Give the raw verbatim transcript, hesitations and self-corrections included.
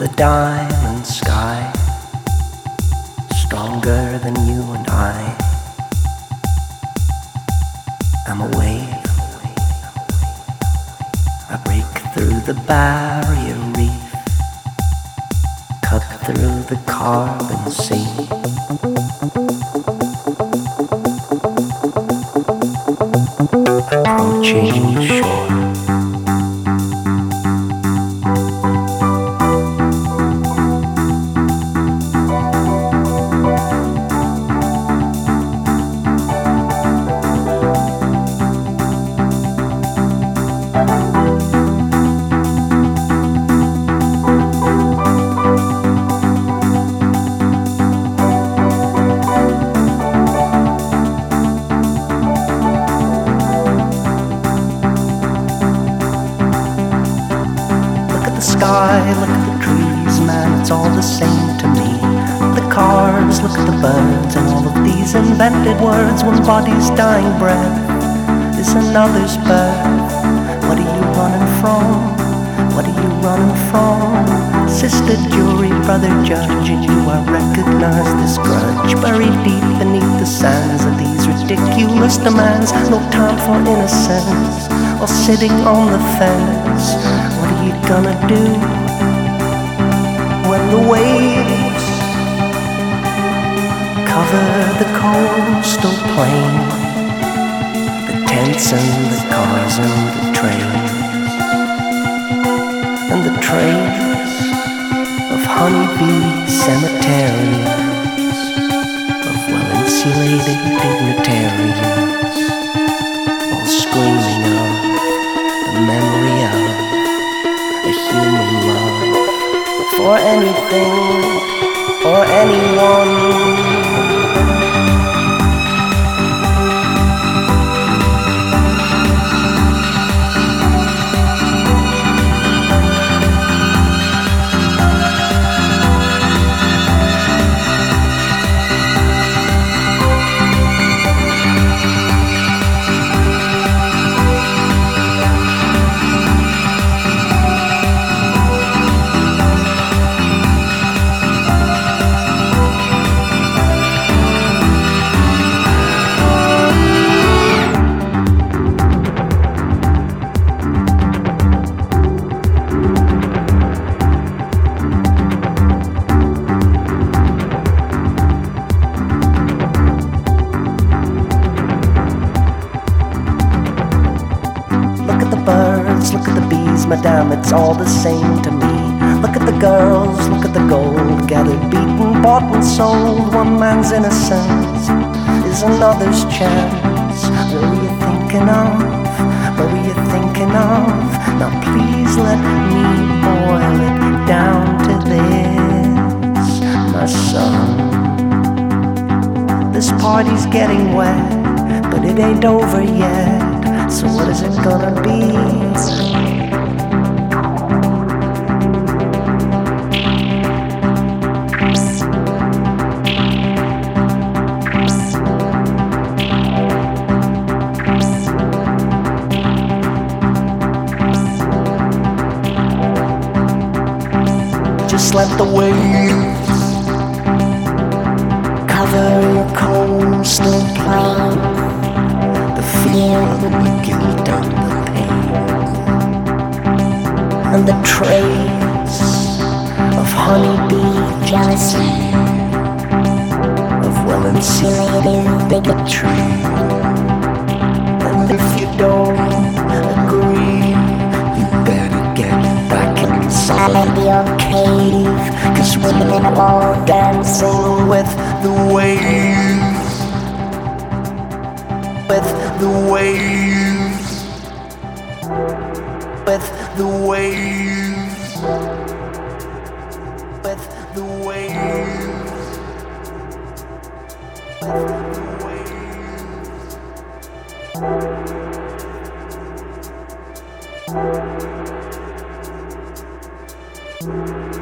the diamond sky, stronger than you and I. I'm a wave, I break through the barrier reef, cut through the carbon sea. Approaching the shore. Look at the trees, man, it's all the same to me. The cars, look at the birds, and all of these invented words. One body's dying breath is another's birth. What are you running from? What are you running from? Sister jury, brother judge, and you I recognize this grudge buried deep beneath the sands of these ridiculous demands. No time for innocence or sitting on the fence. What are you gonna do when the waves cover the coastal plain, the tents and the cars and the trains, and the trains of honeybee cemeteries, of well-insulated dignitaries, all screaming of the memory of a human love for anything or anyone. Look at the bees, madame, it's all the same to me. Look at the girls, look at the gold, gathered, beaten, bought and sold. One man's innocence is another's chance. What were you thinking of? What were you thinking of? Now please let me boil it down to this, my son. This party's getting wet, but it ain't over yet. So what is it gonna be? Just let the waves cover your coastal plain. Fear and the guilt and the pain, and the trace of honeybee jealousy, of well-insulated bigotry. And if you don't agree, you better get back inside your cave, 'cause women are all dancing with the waves, with the waves, with the waves, with the waves, with the waves.